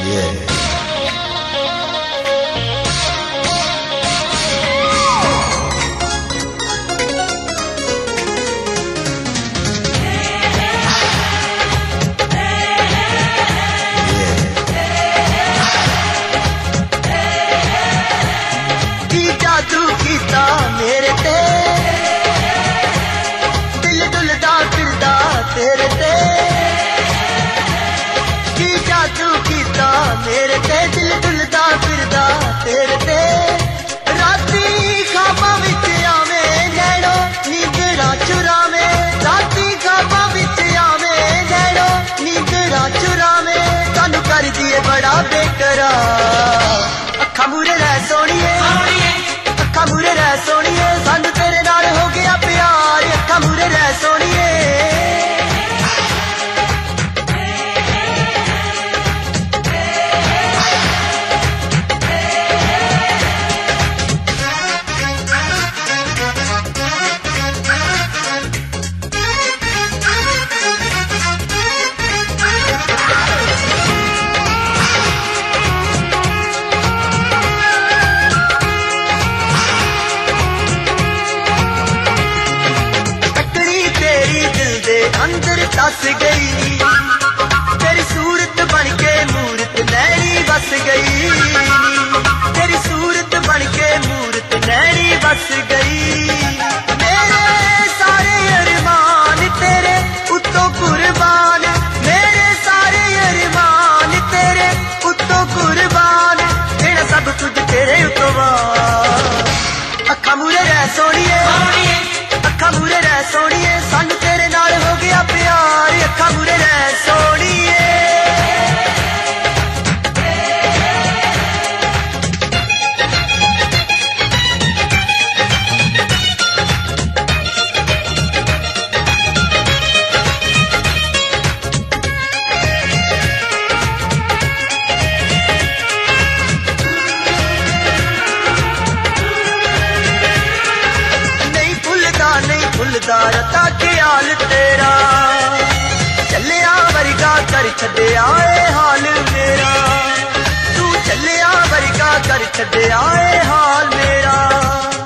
जादू कीता मेरे ते दिल डुलदा फिरदा तेरे ते की जादू कीता मेरे ते दिल डुलदा फिरदा तेरे ते राती ख्वाबां विच आवे नैनो नींदरां चुरावे राती ख्वाबां विच आवे नैनो नींदरां चुरावे सानू कर दिए बड़ा बेकरार अखा मूरे रह सोनिए अखा मूरे रह सोनिए सानू तेरे नाल हो गया प्यार अखा मूरे रह सोनिए अंदर दस गई तेरी सूरत बन के मूरत नैनी बस गई तेरी सूरत बन के मूरत नैनी बस गई मेरे सारे अरमान तेरे उत्तों कुर्बान मेरे सारे अरमान तेरे उत्तों कुर्बान तेरा सब कुछ तेरे उत्तों अखा मूरे रह सोनिए अखा मूरे रह सोनिए सानू तेरे नाल हो गया प्यार अखा मूरे रह सोनिए नहीं भुलदा रता ख्याल तेरा चलिया वर्गा कर छड्डिया हाल मेरा तू चलिया वर्गा कर छड्डिया हाल मेरा